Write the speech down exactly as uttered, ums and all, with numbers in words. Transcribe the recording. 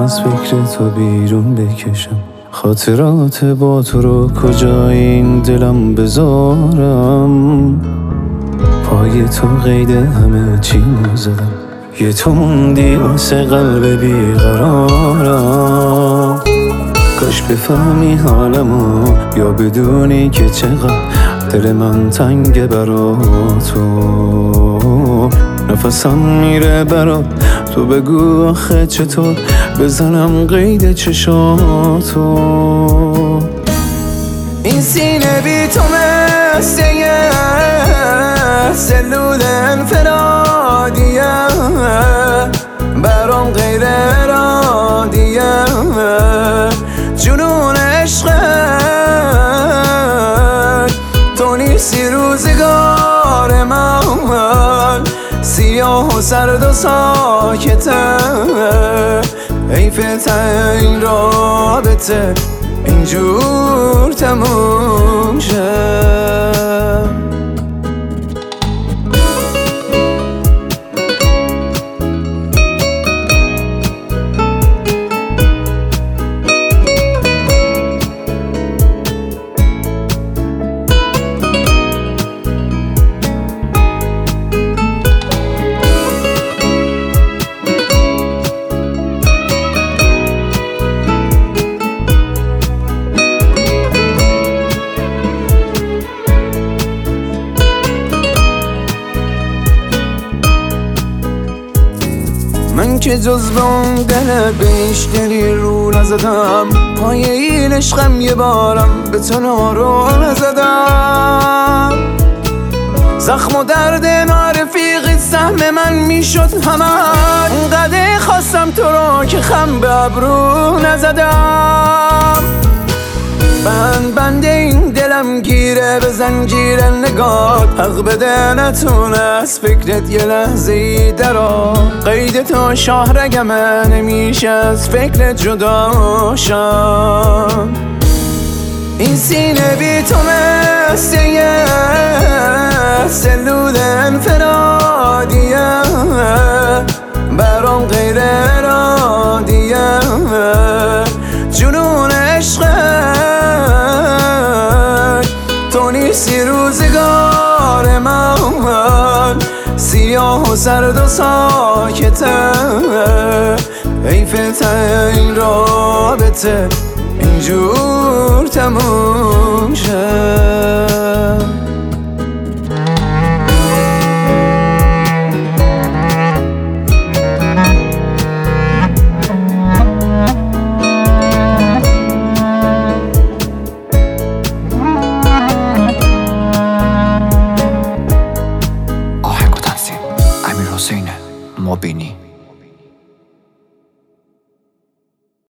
از فکر تو بیرون بکشم. خاطرات با تو رو کجای این دلم بذارم؟ پای تو قید همه چی زدم، یه تو موندی واسه قلب بیقرارم. کاش بفهمی حالمو یا بدونی که چقدر دل من تنگه برا تو. نفسم میره برات، تو بگو آخه چطور بزنم قید چشاتو. این سینه بی تو مثل یه سلول انفرادیه، برام غیر ارادیه. جنون عشقت تو نیستی روزگار من، سیاه و سرد و ساکته. حیف این رابطه اینجور تموم شد. من که جز به اون دلت بیشتری رو نزدم، پای این عشقم یه بارم به تو نارو نزدم. زخم و درد نارفیقی سهم من میشد همه، اونقدر خواستم تو رو که خم به ابرو نزدم. بند بند این دلم گیره به زنجیر نگات، حق بده نتونه از فکرت یه لحظه ای درا. قید تو شاهرگمه نمیشه از فکرت جدا شم. این سینه بی تو مثل یه سلول انفرادیه، برام غیر ارادیه. جنون عشقت تو نیستی روزگار من، سیاه و سرد و ساکته. حیف این رابطه اینجور تموم شد. حسین مبینی